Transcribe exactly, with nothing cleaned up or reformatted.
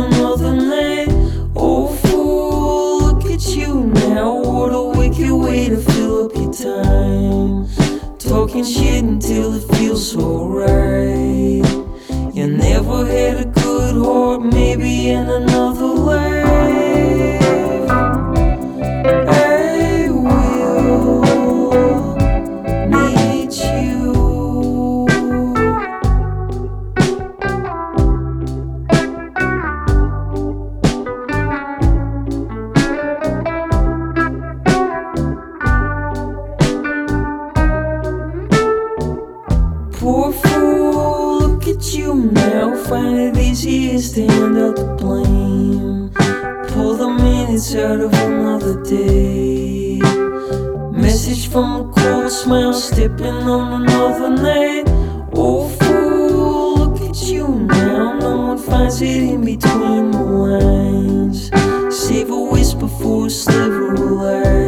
another night. Oh fool, look at you now. What a wicked way to fill up your time. Talking shit until it feels so right. You never had a good heart, maybe in another life. I will need you. Poor fool, look at you now. Find it easy to stand out the blame. Pull the minutes out of another day. Message from a cold smile, stepping on another night. Oh fool, look at you now. No one finds it in between the lines. Save a whisper for a sliver of light.